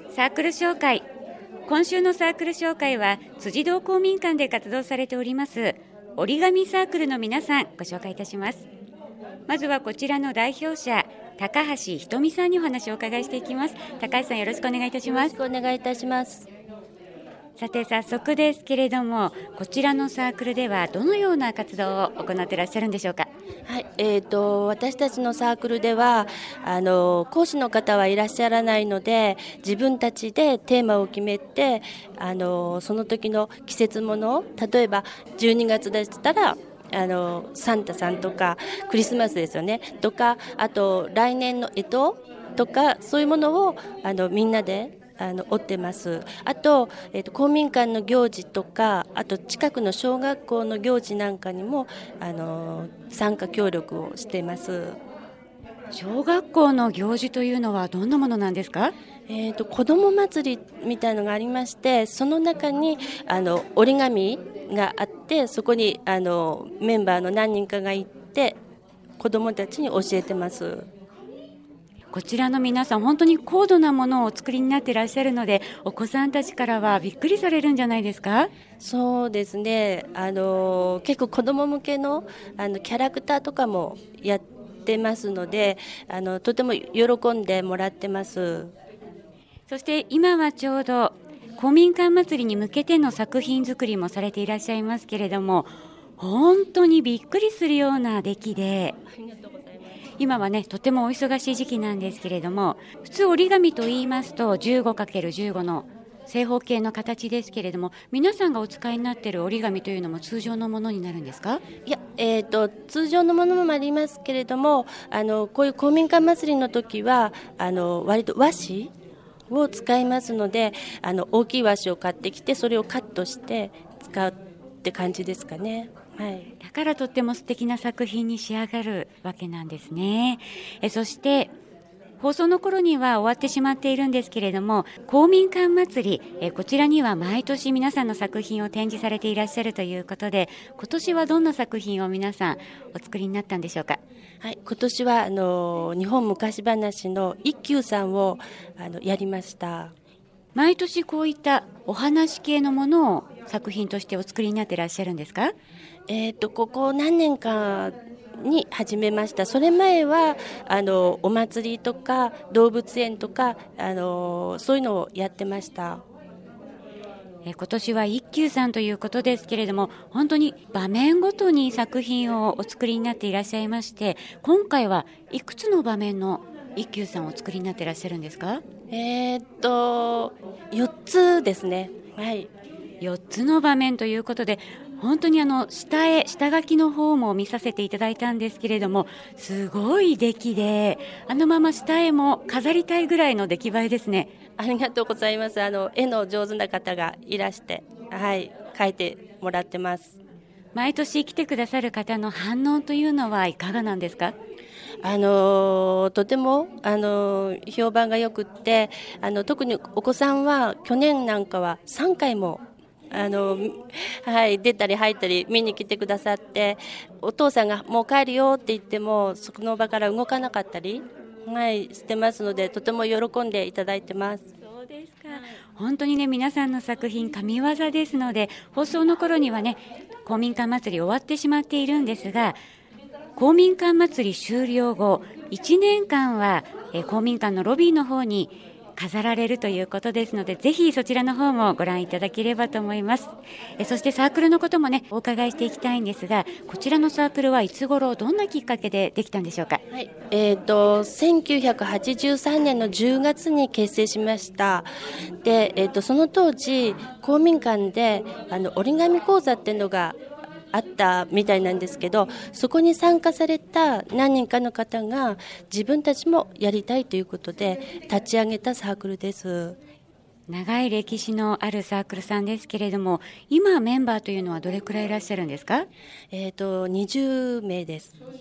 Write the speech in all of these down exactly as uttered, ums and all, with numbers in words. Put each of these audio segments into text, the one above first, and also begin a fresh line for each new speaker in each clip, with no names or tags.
サークル紹介。今週のサークル紹介は辻堂公民館で活動されております折り紙サークルの皆さんご紹介いたします。まずはこちらの代表者高橋ひとみさんにお話をお伺いしていきます。高橋さん、よろしくお願いいたします。
よろしくお願いいたします。
さて早速ですけれども、こちらのサークルではどのような活動を行っていらっしゃるんでしょうか。
はい、えーと、私たちのサークルではあの講師の方はいらっしゃらないので、自分たちでテーマを決めて、あのその時の季節もの、例えばじゅうにがつでしたらあのサンタさんとかクリスマスですよねとか、あと来年の干支とか、そういうものをあのみんなであの折ってます。あと、えーと、公民館の行事とか、あと近くの小学校の行事なんかにもあの参加協力をしています。
小学校の行事というのはどんなものなんですか。
えーと、子ども祭りみたいのがありまして、その中にあの折り紙があって、そこにあのメンバーの何人かが行って子どもたちに教えてます。
こちらの皆さん本当に高度なものをお作りになっていらっしゃるので、お子さんたちからはびっくりされるんじゃないですか。
そうですね、あの結構子ども向けの、あのキャラクターとかもやってますので、あのとても喜んでもらってます。
そして今はちょうど公民館祭りに向けての作品作りもされていらっしゃいますけれども、本当にびっくりするような出来で、今はねとてもお忙しい時期なんですけれども、普通折り紙と言いますと じゅうごかけるじゅうご の正方形の形ですけれども、皆さんがお使いになっている折り紙というのも通常のものになるんですか。
いや、えーと、通常のものもありますけれども、あのこういう公民館祭りの時はあの割と和紙を使いますので、あの大きい和紙を買ってきて、それをカットして使うって感じですかね。はい、
だからとっても素敵な作品に仕上がるわけなんですね。えそして放送の頃には終わってしまっているんですけれども、公民館祭り、えこちらには毎年皆さんの作品を展示されていらっしゃるということで、今年はどんな作品を皆さんお作りになったんでしょうか。
はい、今年はあの日本昔話の一休さんをあのやりました。
毎年こういったお話系のものを作品としてお作りになっていらっしゃるんですか。
えーと、ここ何年かに始めました。それ前はあのお祭りとか動物園とか、あのそういうのをやってました。
え今年は一休さんということですけれども、本当に場面ごとに作品をお作りになっていらっしゃいまして、今回はいくつの場面の一休さんをお作りになっていらっしゃるんですか。
えーとよっつですね。はい、
よっつの場面ということで、本当にあの下絵下書きの方も見させていただいたんですけれども、すごい出来で、あのまま下絵も飾りたいぐらいの出来栄えですね。
ありがとうございます。あの絵の上手な方がいらして、はい、描いてもらってます。
毎年来てくださる方の反応というのはいかがなんですか。
あのとても、あの評判がよくって、あの特にお子さんは去年なんかはさんかいもあの、はい、出たり入ったり見に来てくださって、お父さんがもう帰るよって言ってもその場から動かなかったり、はい、してますので、とても喜んでいただいてます。
そうですか。本当にね皆さんの作品神業ですので、放送の頃にはね公民館祭り終わってしまっているんですが、公民館祭り終了後いちねんかんはえ公民館のロビーの方に飾られるということですので、ぜひそちらの方もご覧いただければと思います。えそしてサークルのこともねお伺いしていきたいんですが、こちらのサークルはいつ頃どんなきっかけでできたんでしょうか。
はい、えーと、せんきゅうひゃくはちじゅうさんねんのじゅうがつに結成しました。で、えーと、その当時公民館であの折り紙講座っていうのがあったみたいなんですけど、そこに参加された何人かの方が自分たちもやりたいということで立ち上げたサークルです。
長い歴史のあるサークルさんですけれども、今メンバーというのはどれくらいいらっしゃるんですか。
えーと、にじゅうめいです。はい、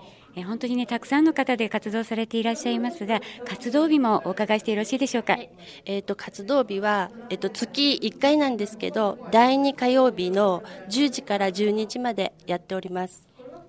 え本当にねたくさんの方で活動されていらっしゃいますが、活動日もお伺いしてよろしいでしょうか。はい、
えーと、活動日は、えーと、月いっかいなんですけど、だいにかようびのじゅうじからじゅうにじまでやっております。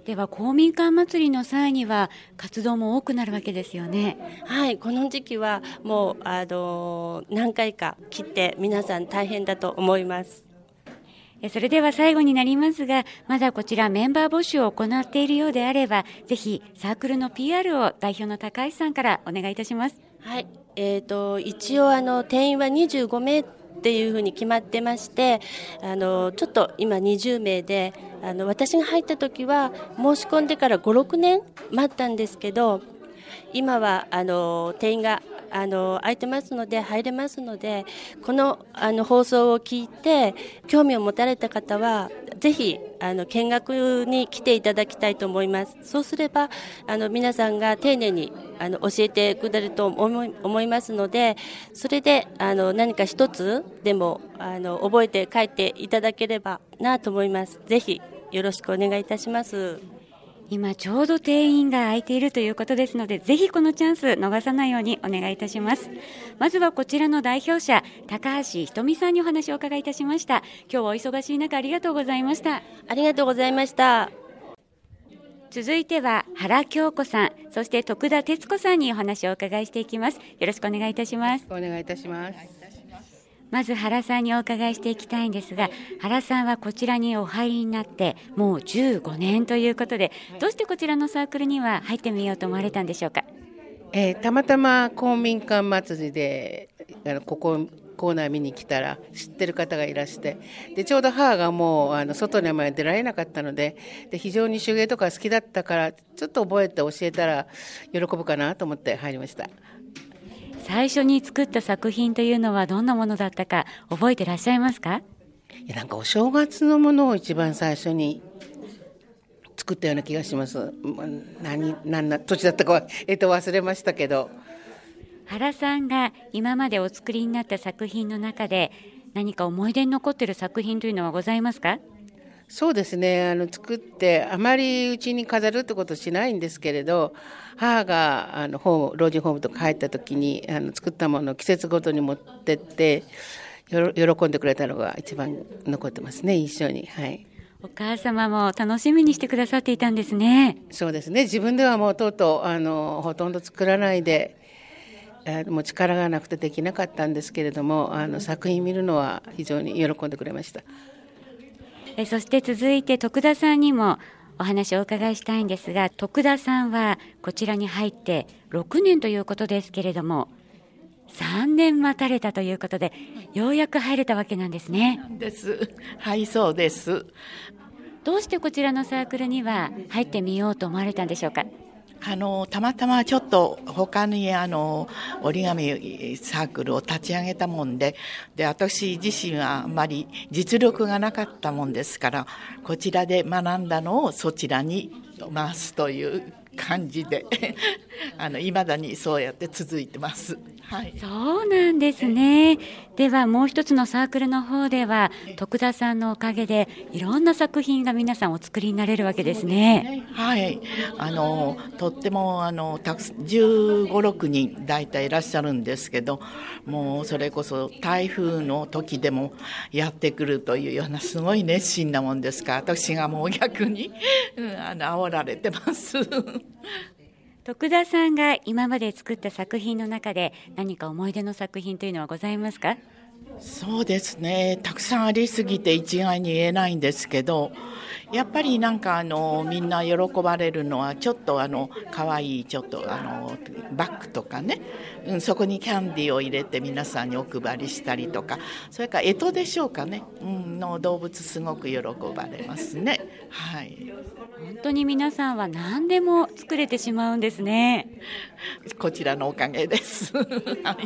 では公民館祭りの際には活動も多くなるわけですよね。
はい、この時期はもうあの何回か来て皆さん大変だと思います。
それでは最後になりますが、まだこちらメンバー募集を行っているようであれば、ぜひサークルの ピーアール を代表の高橋さんからお願いいたします。
はい、えーと、一応あの定員はにじゅうごめいっていうふうに決まってまして、あのちょっと今にじゅうめいで、あの私が入った時は申し込んでからご、ろくねん待ったんですけど、今はあの定員があの空いてますので入れますので、このあの放送を聞いて興味を持たれた方はぜひあの見学に来ていただきたいと思います。そうすればあの皆さんが丁寧にあの教えてくれると思い、思いますので、それであの何か一つでもあの覚えて帰っていただければなと思います。ぜひよろしくお願いいたします。
今ちょうど定員が空いているということですので、ぜひこのチャンス逃さないようにお願いいたします。まずはこちらの代表者、高橋ひとみさんにお話をお伺いいたしました。今日はお忙しい中ありがとうございました。
ありがとうございました。
続いては原京子さん、そして徳田哲子さんにお話をお伺いしていきます。よろしくお願いいたします。
お願いいたします。
まず原さんにお伺いしていきたいんですが、原さんはこちらにお入りになってもうじゅうごねんということで、どうしてこちらのサークルには入ってみようと思われたんでしょうか。
えー、たまたま公民館祭りであのここコーナー見に来たら知ってる方がいらして、でちょうど母がもうあの外にあまり出られなかったので、で非常に手芸とか好きだったからちょっと覚えて教えたら喜ぶかなと思って入りました。
最初に作った作品というのはどんなものだったか覚えてらっしゃいますか。
いやなんかお正月のものを一番最初に作ったような気がします。何何な土地だったかは、えっと、忘れましたけど。
原さんが今までお作りになった作品の中で何か思い出に残っている作品というのはございますか。
そうですね、あの作ってあまりうちに飾るってことしないんですけれど、母があのホーム老人ホームとか入った時にあの作ったものを季節ごとに持ってってよろ喜んでくれたのが一番残ってますね、印象に。はい、
お母様も楽しみにしてくださっていたんですね。
そうですね、自分ではもうとうとうあのほとんど作らないで、あもう力がなくてできなかったんですけれども、あの作品見るのは非常に喜んでくれました。
えそして続いて徳田さんにもお話をお伺いしたいんですが、徳田さんはこちらに入ってろくねんということですけれども、さんねん待たれたということでようやく入れたわけなんですね。
です。はい、そうです。
どうしてこちらのサークルには入ってみようと思われたんでしょうか。
あのたまたまちょっと他にあの折り紙サークルを立ち上げたもんで、で私自身はあんまり実力がなかったもんですから、こちらで学んだのをそちらに回すという感じであの未だにそうやって続いてます。はい、
そうなんですね。ではもう一つのサークルの方では徳田さんのおかげでいろんな作品が皆さんお作りになれるわけですね。
はい、あのとってもあのたくじゅうご、ろくにんだいたいいらっしゃるんですけど、もうそれこそ台風の時でもやってくるというようなすごい熱心なもんですから、私がもう逆に、うん、あの煽られてます
徳田さんが今まで作った作品の中で何か思い出の作品というのはございますか。
そうですね、たくさんありすぎて一概に言えないんですけど、やっぱりなんかあのみんな喜ばれるのはちょっとあの可愛いちょっとあのバッグとかね、うん、そこにキャンディーを入れて皆さんにお配りしたりとか、それから干支でしょうかね、うん、の動物すごく喜ばれますね。はい、
本当に皆さんは何でも作れてしまうんですね。
こちらのおかげですはい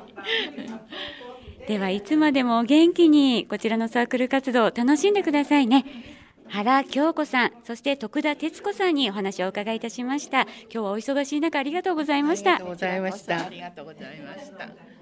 ではいつまでもお元気にこちらのサークル活動を楽しんでくださいね。原京子さん、そして徳田哲子さんにお話をお伺いいたしました。今日はお忙しい中ありがとうございました。
ありがとうございました。
ありがとうございました。